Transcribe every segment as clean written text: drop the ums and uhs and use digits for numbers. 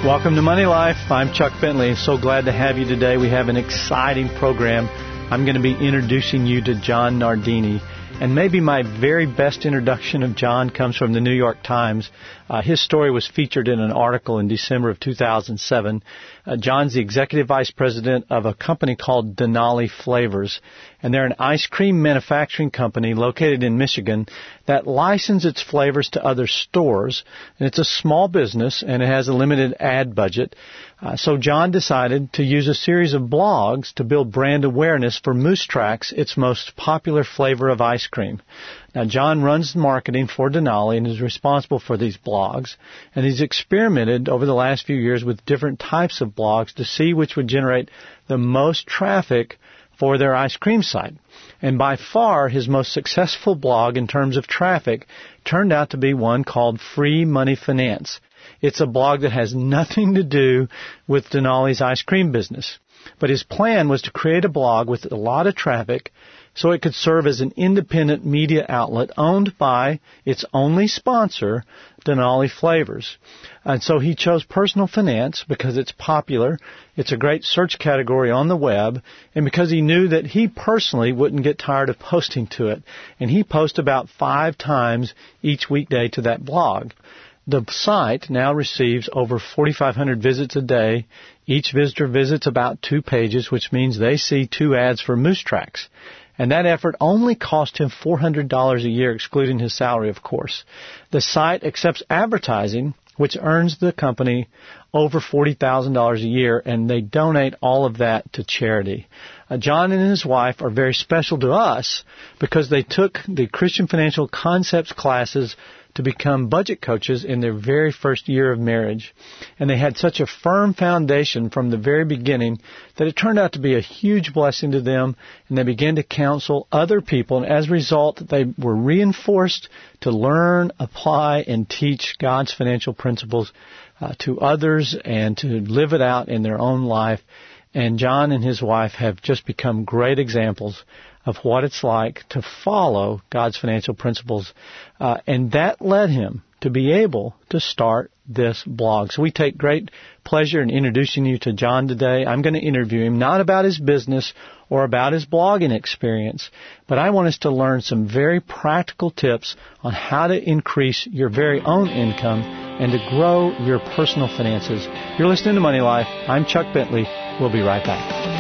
Welcome to Money Life. I'm Chuck Bentley. So glad to have you today. We have an exciting program. I'm going to be introducing you to John Nardini. And maybe my very best introduction of John comes from the New York Times. His story was featured in an article in December of 2007. John's the executive vice president of a company called Denali Flavors. And they're an ice cream manufacturing company located in Michigan that licenses its flavors to other stores. And it's a small business, and it has a limited ad budget. So John decided to use a series of blogs to build brand awareness for Moose Tracks, its most popular flavor of ice cream. Now, John runs marketing for Denali and is responsible for these blogs. And he's experimented over the last few years with different types of blogs to see which would generate the most traffic for their ice cream site. And by far, his most successful blog in terms of traffic turned out to be one called Free Money Finance. It's a blog that has nothing to do with Denali's ice cream business. But his plan was to create a blog with a lot of traffic so it could serve as an independent media outlet owned by its only sponsor, Denali Flavors. And so he chose personal finance because it's popular, it's a great search category on the web, and because he knew that he personally wouldn't get tired of posting to it. And he posts about 5 times each weekday to that blog. The site now receives over 4,500 visits a day. Each visitor visits about 2 pages, which means they see 2 ads for Moose Tracks. And that effort only cost him $400 a year, excluding his salary, of course. The site accepts advertising, which earns the company over $40,000 a year, and they donate all of that to charity. John and his wife are very special to us because they took the Christian Financial Concepts classes to become budget coaches in their very first year of marriage. And they had such a firm foundation from the very beginning that it turned out to be a huge blessing to them, and they began to counsel other people. And as a result, they were reinforced to learn, apply, and teach God's financial principles to others and to live it out in their own life. And John and his wife have just become great examples of what it's like to follow God's financial principles. And that led him to be able to start this blog. So we take great pleasure in introducing you to John today. I'm going to interview him not about his business or about his blogging experience, but I want us to learn some very practical tips on how to increase your very own income and to grow your personal finances. You're listening to Money Life. I'm Chuck Bentley. We'll be right back.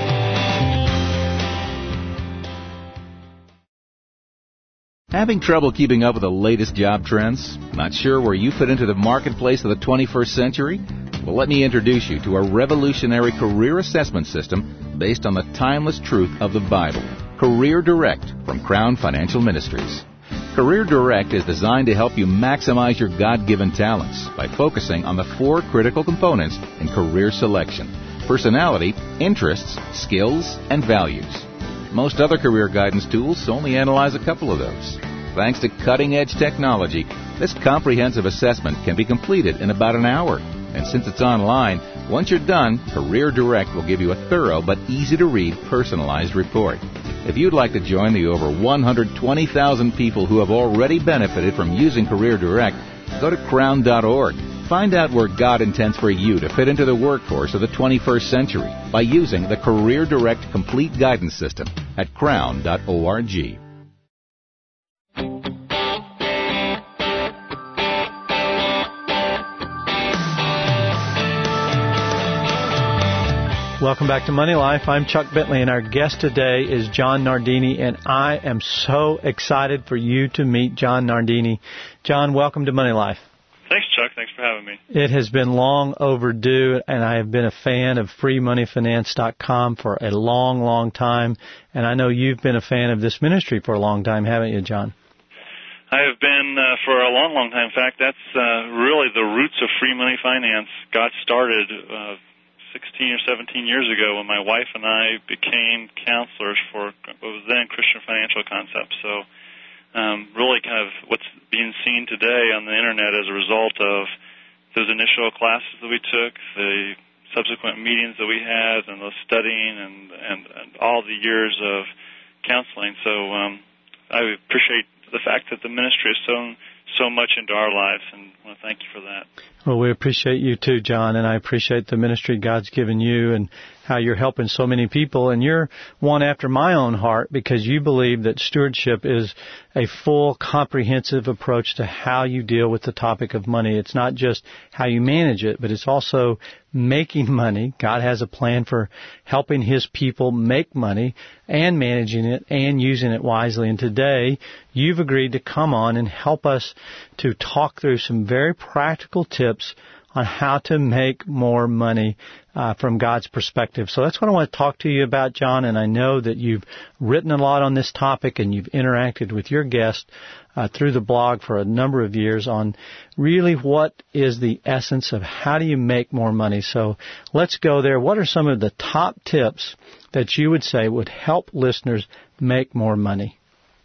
Having trouble keeping up with the latest job trends? Not sure where you fit into the marketplace of the 21st century? Well, let me introduce you to a revolutionary career assessment system based on the timeless truth of the Bible. Career Direct from Crown Financial Ministries. Career Direct is designed to help you maximize your God-given talents by focusing on the 4 critical components in career selection: personality, interests, skills, and values. Most other career guidance tools only analyze a couple of those. Thanks to cutting-edge technology, this comprehensive assessment can be completed in about an hour. And since it's online, once you're done, Career Direct will give you a thorough but easy-to-read personalized report. If you'd like to join the over 120,000 people who have already benefited from using Career Direct, go to crown.org. Find out where God intends for you to fit into the workforce of the 21st century by using the Career Direct Complete Guidance System at crown.org. Welcome back to Money Life. I'm Chuck Bentley, and our guest today is John Nardini, and I am so excited for you to meet John Nardini. John, welcome to Money Life. Thanks, Chuck. Thanks for having me. It has been long overdue, and I have been a fan of freemoneyfinance.com for a long, long time, and I know you've been a fan of this ministry for a long time, haven't you, John? I have been for a long, long time. In fact, that's really the roots of Free Money Finance got started 16 or 17 years ago when my wife and I became counselors for what was then Christian Financial Concepts. So really kind of what's being seen today on the Internet as a result of those initial classes that we took, the subsequent meetings that we had, and the studying and all the years of counseling. So I appreciate the fact that the ministry has so much into our lives, and I want to thank you for that. Well, we appreciate you too, John, and I appreciate the ministry God's given you and how you're helping so many people. And you're one after my own heart because you believe that stewardship is a full, comprehensive approach to how you deal with the topic of money. It's not just how you manage it, but it's also making money. God has a plan for helping His people make money and managing it and using it wisely. And today, you've agreed to come on and help us to talk through some very practical tips on how to make more money from God's perspective. So that's what I want to talk to you about, John, and I know that you've written a lot on this topic and you've interacted with your guest through the blog for a number of years on really what is the essence of how do you make more money. So let's go there. What are some of the top tips that you would say would help listeners make more money?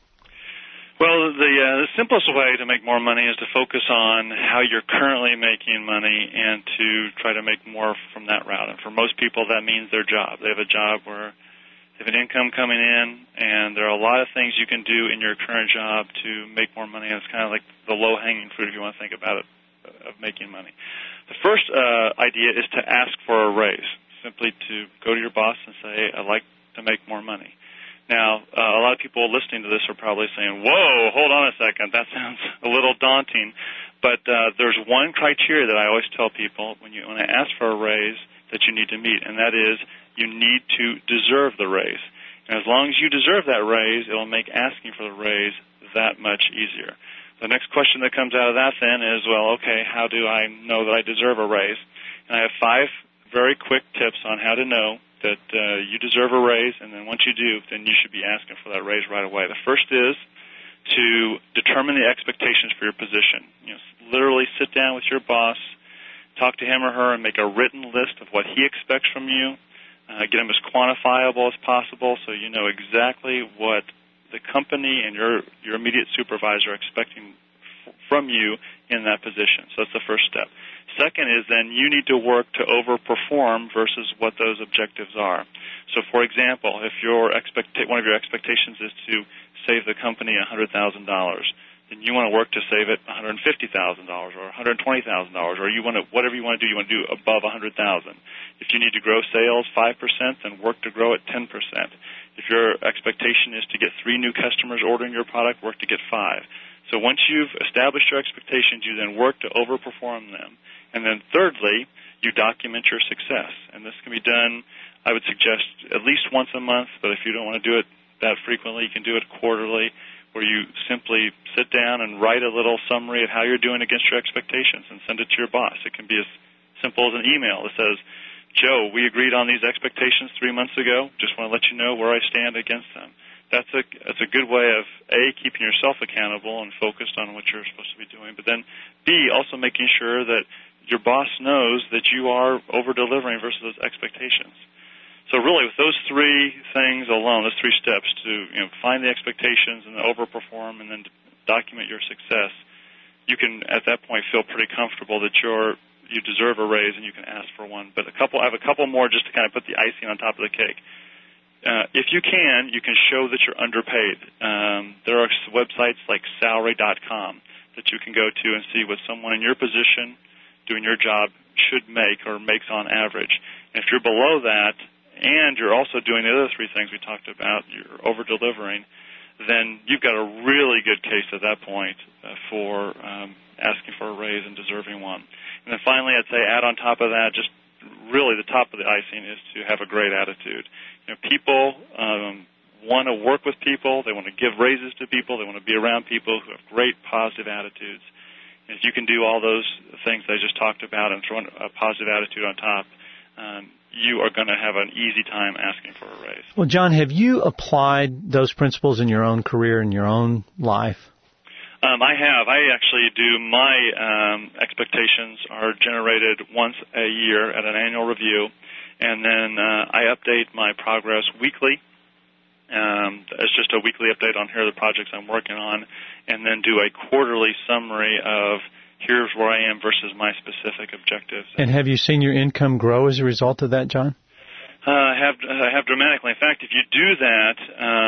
Well, the simplest way to make more money is to focus on how you're currently making money and to try to make more from that route. And for most people, that means their job. They have a job where they have an income coming in, and there are a lot of things you can do in your current job to make more money. And it's kind of like the low-hanging fruit, if you want to think about it, of making money. The first idea is to ask for a raise, simply to go to your boss and say, I'd like to make more money. Now, a lot of people listening to this are probably saying, whoa, hold on a second, that sounds a little daunting. But there's one criteria that I always tell people when I ask for a raise that you need to meet, and that is you need to deserve the raise. And as long as you deserve that raise, it will make asking for the raise that much easier. The next question that comes out of that then is, well, okay, how do I know that I deserve a raise? And I have 5 very quick tips on how to know that you deserve a raise, and then once you do, then you should be asking for that raise right away. The first is to determine the expectations for your position. Literally sit down with your boss, talk to him or her, and make a written list of what he expects from you. Get them as quantifiable as possible so you know exactly what the company and your immediate supervisor are expecting from you in that position. So that's the first step. Second is then you need to work to overperform versus what those objectives are. So, for example, if one of your expectations is to save the company $100,000, then you want to work to save it $150,000 or $120,000, or whatever you want to do, you want to do above $100,000. If you need to grow sales 5%, then work to grow it 10%. If your expectation is to get 3 new customers ordering your product, work to get 5. So once you've established your expectations, you then work to overperform them. And then thirdly, you document your success. And this can be done, I would suggest, at least once a month, but if you don't want to do it that frequently, you can do it quarterly, where you simply sit down and write a little summary of how you're doing against your expectations and send it to your boss. It can be as simple as an email that says, Joe, we agreed on these expectations 3 months ago. Just want to let you know where I stand against them. That's a good way of, A, keeping yourself accountable and focused on what you're supposed to be doing, but then, B, also making sure that your boss knows that you are over-delivering versus those expectations. So really, with those 3 things alone, those 3 steps to find the expectations and overperform and then document your success, you can, at that point, feel pretty comfortable that you deserve a raise and you can ask for one. But I have a couple more just to kind of put the icing on top of the cake. If you can show that you're underpaid. There are websites like salary.com that you can go to and see what someone in your position doing your job should make or makes on average. And if you're below that and you're also doing the other 3 things we talked about, you're over-delivering, then you've got a really good case at that point for asking for a raise and deserving one. And then finally, I'd say add on top of that, just really the top of the icing is to have a great attitude. People want to work with people. They want to give raises to people. They want to be around people who have great positive attitudes. And if you can do all those things I just talked about and throw a positive attitude on top, you are going to have an easy time asking for a raise. Well, John, have you applied those principles in your own career, in your own life? I have. I actually do. My expectations are generated once a year at an annual review, and then I update my progress weekly. It's just a weekly update on here are the projects I'm working on, and then do a quarterly summary of here's where I am versus my specific objectives. And have you seen your income grow as a result of that, John? Have dramatically. In fact, if you do that,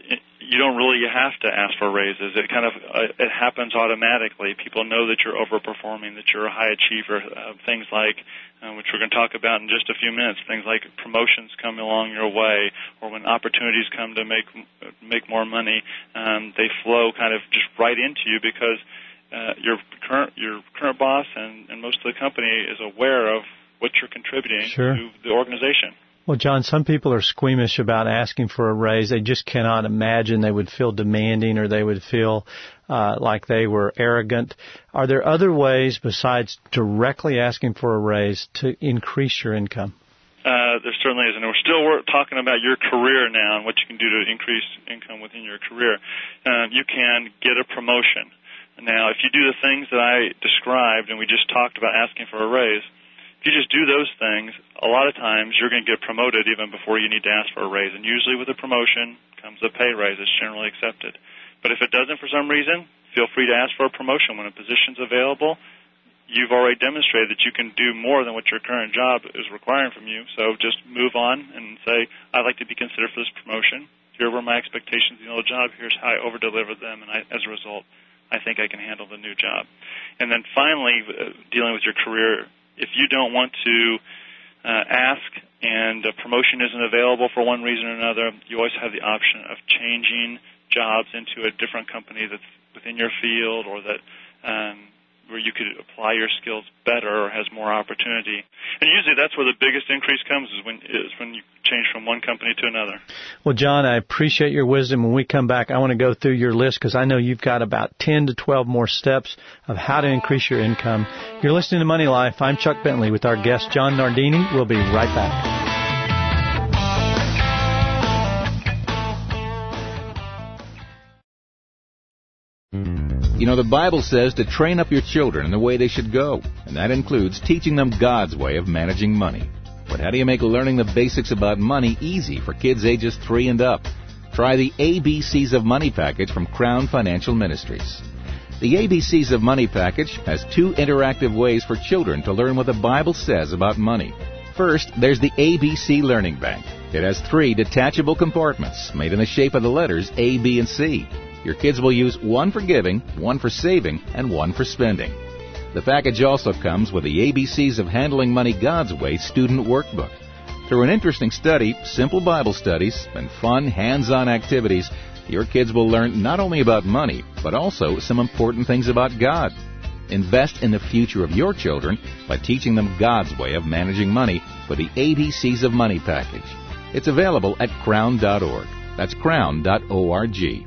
you don't really have to ask for raises. It happens automatically. People know that you're overperforming, that you're a high achiever. Things like, which we're going to talk about in just a few minutes, things like promotions come along your way, or when opportunities come to make more money, they flow kind of just right into you because your current boss and most of the company is aware of what you're contributing to the organization. Well, John, some people are squeamish about asking for a raise. They just cannot imagine they would feel demanding or they would feel like they were arrogant. Are there other ways besides directly asking for a raise to increase your income? There certainly is, and we're still talking about your career now and what you can do to increase income within your career. You can get a promotion. Now, if you do the things that I described and we just talked about asking for a raise, if you just do those things, a lot of times you're going to get promoted even before you need to ask for a raise. And usually with a promotion comes a pay raise. It's generally accepted. But if it doesn't for some reason, feel free to ask for a promotion. When a position's available, you've already demonstrated that you can do more than what your current job is requiring from you. So just move on and say, I'd like to be considered for this promotion. Here were my expectations in the old job. Here's how I over-delivered them. And as a result, I think I can handle the new job. And then finally, dealing with your career, if you don't want to ask and a promotion isn't available for one reason or another, you always have the option of changing jobs into a different company that's within your field or that where you could apply your skills better or has more opportunity. And usually that's where the biggest increase comes is when you change from one company to another. Well, John, I appreciate your wisdom. When we come back, I want to go through your list because I know you've got about 10 to 12 more steps of how to increase your income. You're listening to Money Life. I'm Chuck Bentley with our guest, John Nardini. We'll be right back. You know, the Bible says to train up your children in the way they should go, and that includes teaching them God's way of managing money. But how do you make learning the basics about money easy for kids ages 3 and up? Try the ABCs of Money package from Crown Financial Ministries. The ABCs of Money package has 2 interactive ways for children to learn what the Bible says about money. First, there's the ABC Learning Bank. It has 3 detachable compartments made in the shape of the letters A, B, and C. Your kids will use one for giving, one for saving, and one for spending. The package also comes with the ABCs of Handling Money God's Way student workbook. Through an interesting study, simple Bible studies, and fun hands-on activities, your kids will learn not only about money, but also some important things about God. Invest in the future of your children by teaching them God's way of managing money with the ABCs of Money package. It's available at crown.org. That's crown.org.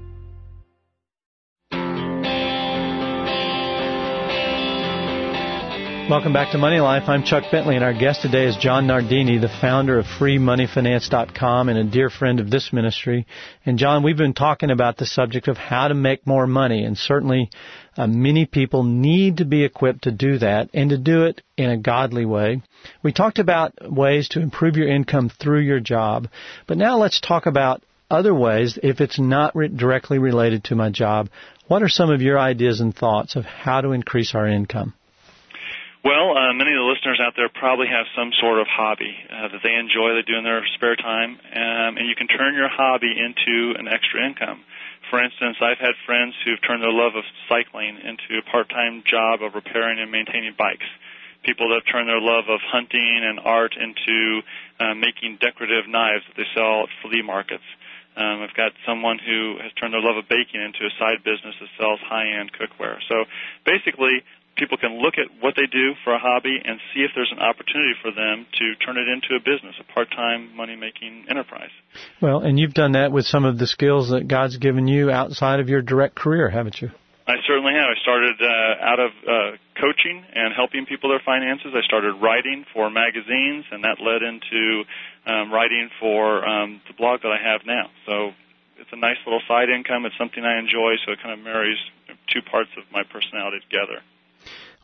Welcome back to Money Life. I'm Chuck Bentley, and our guest today is John Nardini, the founder of FreeMoneyFinance.com and a dear friend of this ministry. And John, we've been talking about the subject of how to make more money, and certainly many people need to be equipped to do that and to do it in a godly way. We talked about ways to improve your income through your job, but now let's talk about other ways if it's not directly related to my job. What are some of your ideas and thoughts of how to increase our income? Well, many of the listeners out there probably have some sort of hobby that they enjoy, they do in their spare time, and you can turn your hobby into an extra income. For instance, I've had friends who've turned their love of cycling into a part-time job of repairing and maintaining bikes. People that have turned their love of hunting and art into making decorative knives that they sell at flea markets. I've got someone who has turned their love of baking into a side business that sells high-end cookware. So basically, people can look at what they do for a hobby and see if there's an opportunity for them to turn it into a business, a part-time money-making enterprise. Well, and you've done that with some of the skills that God's given you outside of your direct career, haven't you? I certainly have. I started out of coaching and helping people their finances. I started writing for magazines, and that led into writing for the blog that I have now. So it's a nice little side income. It's something I enjoy, so it kind of marries 2 parts of my personality together.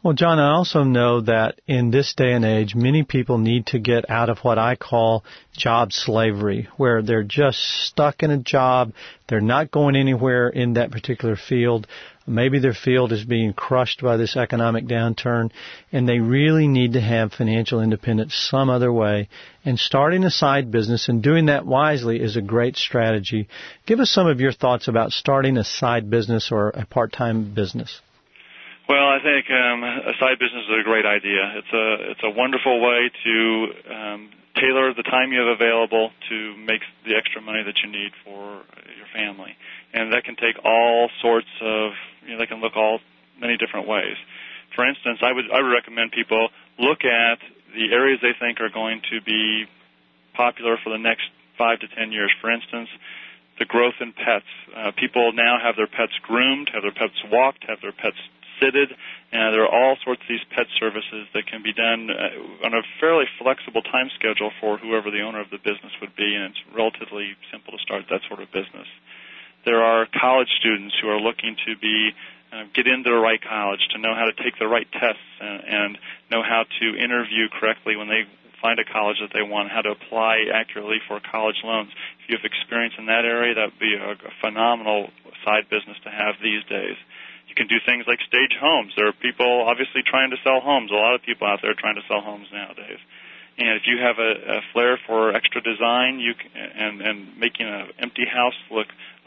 Well, John, I also know that in this day and age, many people need to get out of what I call job slavery, where they're just stuck in a job. They're not going anywhere in that particular field. Maybe their field is being crushed by this economic downturn, and they really need to have financial independence some other way. And starting a side business and doing that wisely is a great strategy. Give us some of your thoughts about starting a side business or a part-time business. Well, I think a side business is a great idea. It's a wonderful way to tailor the time you have available to make the extra money that you need for your family, and that can take all sorts of. They can look all many different ways. For instance, I would recommend people look at the areas they think are going to be popular for the next 5 to 10 years. For instance, the growth in pets. People now have their pets groomed, have their pets walked, have their pets sitted, and there are all sorts of these pet services that can be done on a fairly flexible time schedule for whoever the owner of the business would be, and it's relatively simple to start that sort of business. There are college students who are looking to get into the right college, to know how to take the right tests and know how to interview correctly when they find a college that they want, how to apply accurately for college loans. If you have experience in that area, that would be a phenomenal side business to have these days. You can do things like stage homes. There are people obviously trying to sell homes. A lot of people out there trying to sell homes nowadays. And if you have a flair for extra design and making an empty house look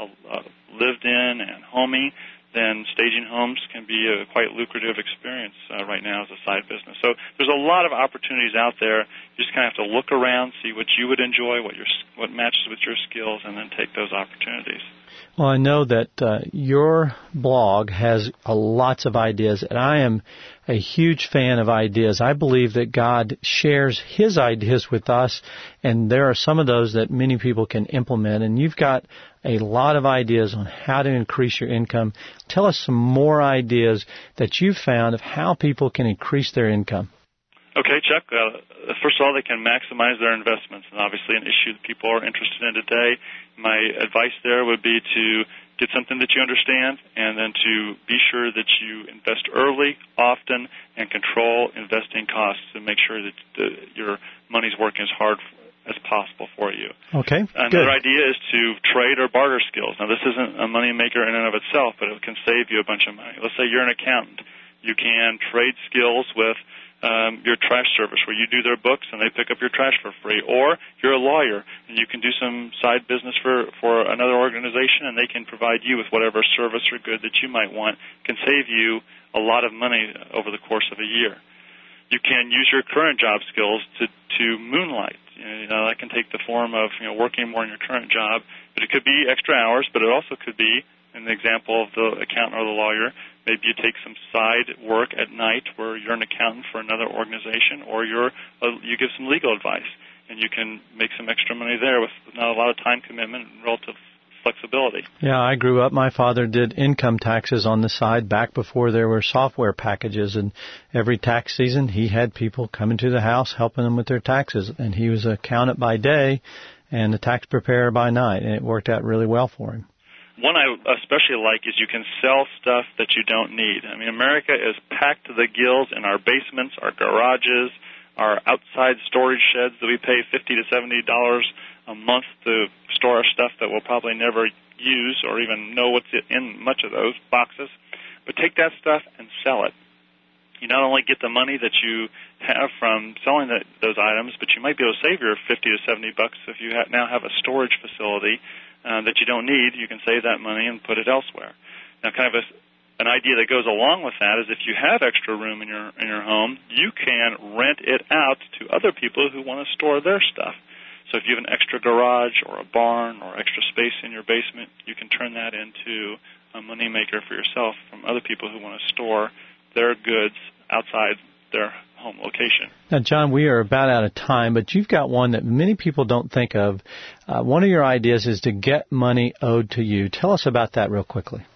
lived in and homey, then staging homes can be a quite lucrative experience right now as a side business. So there's a lot of opportunities out there. You just kind of have to look around, see what you would enjoy, what matches with your skills, and then take those opportunities. Well, I know that your blog has lots of ideas, and I am a huge fan of ideas. I believe that God shares His ideas with us, and there are some of those that many people can implement, and you've got a lot of ideas on how to increase your income. Tell us some more ideas that you've found of how people can increase their income. Okay, Chuck. First of all, they can maximize their investments, and obviously an issue that people are interested in today. My advice there would be to get something that you understand, and then to be sure that you invest early, often, and control investing costs to make sure that your money's working as hard as possible for you. Okay, Another idea is to trade or barter skills. Now, this isn't a money maker in and of itself, but it can save you a bunch of money. Let's say you're an accountant. You can trade skills with your trash service, where you do their books and they pick up your trash for free. Or you're a lawyer and you can do some side business for another organization, and they can provide you with whatever service or good that you might want. It can save you a lot of money over the course of a year. You can use your current job skills to moonlight. That can take the form of working more in your current job, but it could be extra hours, but it also could be, in the example of the accountant or the lawyer, maybe you take some side work at night where you're an accountant for another organization, or you give some legal advice, and you can make some extra money there with not a lot of time commitment and relative flexibility. Yeah, I grew up. My father did income taxes on the side back before there were software packages, and every tax season he had people coming to the house helping them with their taxes, and he was an accountant by day and a tax preparer by night, and it worked out really well for him. One I especially like is you can sell stuff that you don't need. I mean, America is packed to the gills in our basements, our garages, our outside storage sheds that we pay $50 to $70 a month to store our stuff that we'll probably never use or even know what's in much of those boxes. But take that stuff and sell it. You not only get the money that you have from selling those items, but you might be able to save your $50 to $70 if you now have a storage facility that you don't need. You can save that money and put it elsewhere. Now, kind of an idea that goes along with that is if you have extra room in your home, you can rent it out to other people who want to store their stuff. So if you have an extra garage or a barn or extra space in your basement, you can turn that into a money maker for yourself from other people who want to store their goods outside their home location. Now, John, we are about out of time, but you've got one that many people don't think of. One of your ideas is to get money owed to you. Tell us about that real quickly.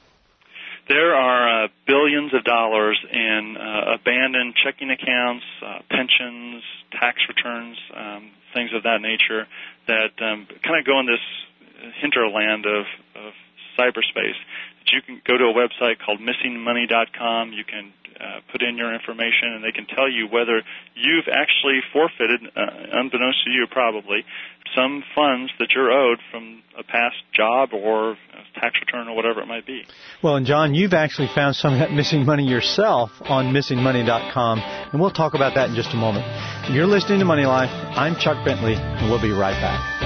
There are billions of dollars in abandoned checking accounts, pensions, tax returns, things of that nature that kind of go in this hinterland of cyberspace. You can go to a website called missingmoney.com. You can put in your information, and they can tell you whether you've actually forfeited, unbeknownst to you probably, some funds that you're owed from a past job or a tax return or whatever it might be. Well, and John, you've actually found some of that missing money yourself on missingmoney.com, and we'll talk about that in just a moment. You're listening to Money Life. I'm Chuck Bentley, and we'll be right back.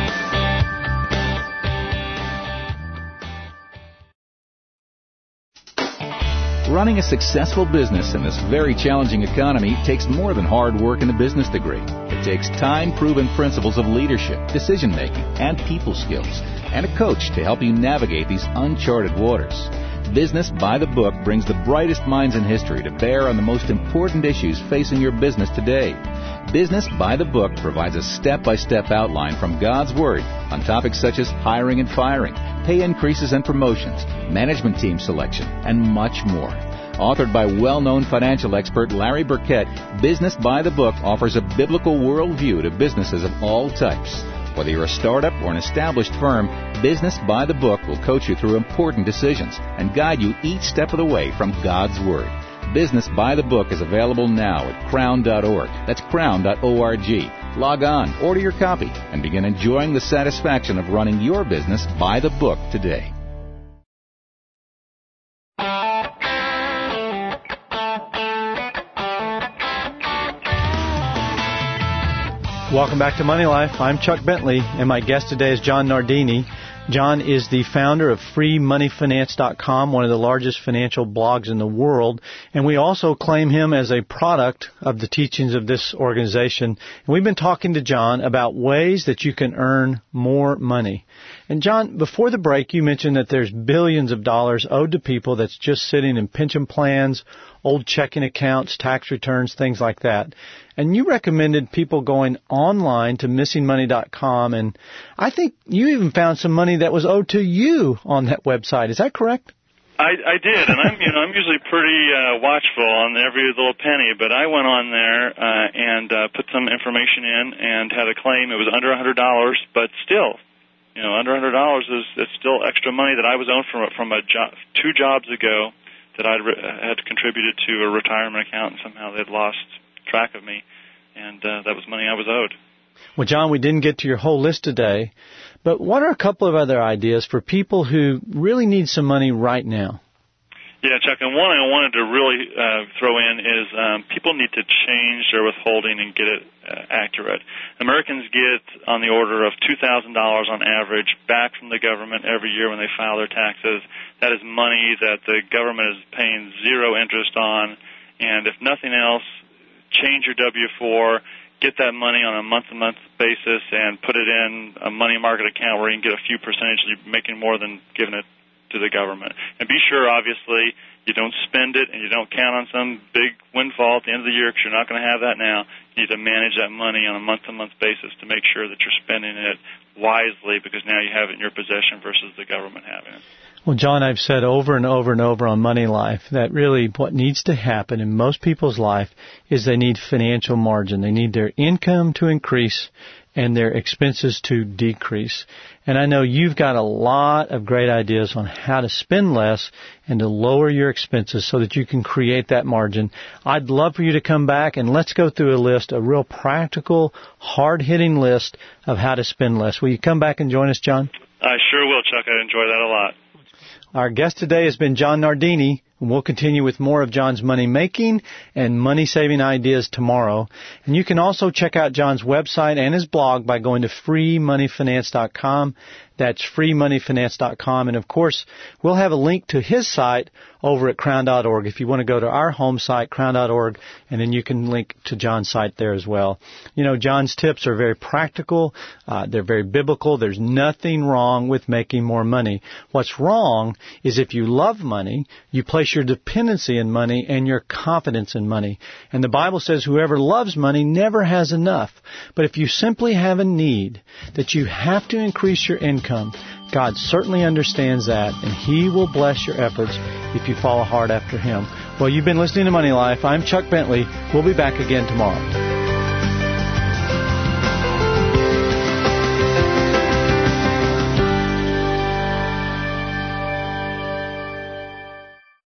Running a successful business in this very challenging economy takes more than hard work and a business degree. It takes time-proven principles of leadership, decision-making, and people skills, and a coach to help you navigate these uncharted waters. Business by the Book brings the brightest minds in history to bear on the most important issues facing your business today. Business by the Book provides a step-by-step outline from God's Word on topics such as hiring and firing, pay increases and promotions, management team selection, and much more. Authored by well-known financial expert Larry Burkett, Business by the Book offers a biblical worldview to businesses of all types. Whether you're a startup or an established firm, Business by the Book will coach you through important decisions and guide you each step of the way from God's Word. Business by the Book is available now at crown.org. That's crown.org. Log on, order your copy, and begin enjoying the satisfaction of running your business by the book today. Welcome back to Money Life. I'm Chuck Bentley, and my guest today is John Nardini. John is the founder of FreeMoneyFinance.com, one of the largest financial blogs in the world, and we also claim him as a product of the teachings of this organization. And we've been talking to John about ways that you can earn more money. And John, before the break, you mentioned that there's billions of dollars owed to people that's just sitting in pension plans, old checking accounts, tax returns, things like that. And you recommended people going online to missingmoney.com, and I think you even found some money that was owed to you on that website. Is that correct? I did, and I'm usually pretty watchful on every little penny, but I went on there and put some information in and had a claim. It was under $100, but still, under $100 is still extra money that I was owed from a job 2 jobs ago that I had contributed to a retirement account, and somehow they'd lost track of me, and that was money I was owed. Well, John, we didn't get to your whole list today, but what are a couple of other ideas for people who really need some money right now? Yeah, Chuck, and one I wanted to really throw in is people need to change their withholding and get it accurate. Americans get on the order of $2,000 on average back from the government every year when they file their taxes. That is money that the government is paying zero interest on, and if nothing else, change your W-4, get that money on a month-to-month basis, and put it in a money market account where you can get a few percentage, making more than giving it to the government. And be sure, obviously, you don't spend it and you don't count on some big windfall at the end of the year, because you're not going to have that now. You need to manage that money on a month-to-month basis to make sure that you're spending it wisely, because now you have it in your possession versus the government having it. Well, John, I've said over and over and over on Money Life that really what needs to happen in most people's life is they need financial margin. They need their income to increase and their expenses to decrease. And I know you've got a lot of great ideas on how to spend less and to lower your expenses so that you can create that margin. I'd love for you to come back and let's go through a list, a real practical, hard-hitting list of how to spend less. Will you come back and join us, John? I sure will, Chuck. I'd enjoy that a lot. Our guest today has been John Nardini, and we'll continue with more of John's money-making and money-saving ideas tomorrow. And you can also check out John's website and his blog by going to freemoneyfinance.com. That's freemoneyfinance.com. And, of course, we'll have a link to his site over at crown.org if you want to go to our home site, crown.org, and then you can link to John's site there as well. John's tips are very practical. They're very biblical. There's nothing wrong with making more money. What's wrong is if you love money, you place your dependency in money and your confidence in money. And the Bible says whoever loves money never has enough. But if you simply have a need that you have to increase your income, God certainly understands that, and He will bless your efforts if you follow hard after Him. Well, you've been listening to Money Life. I'm Chuck Bentley. We'll be back again tomorrow.